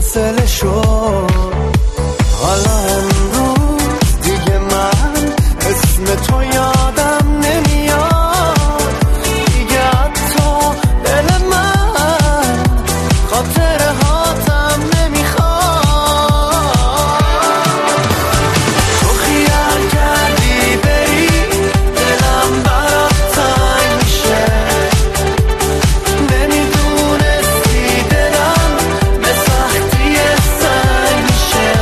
فاصله شد. حالا امروز دیگه من اسم تو یادم نمیاد دیگه، حتی دل من خاطره هاتم نمیخواد. تو خیال کردی بری دلم برات تنگ میشه، نمیدونستی دلم به سختی سنگ میشه.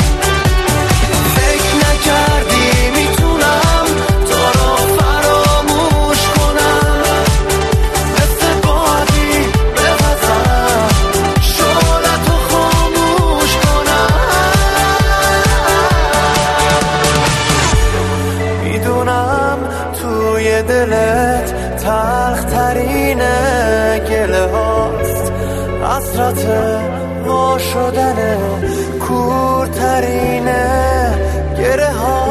فکر نکردی میتونم تو رو فراموش کنم، مثل بادی بپزم شعلتو خاموش کنم. میدونم توی دلت تلخ ترینه گله هاست، حسرت وا شدن کورترینه گره ها.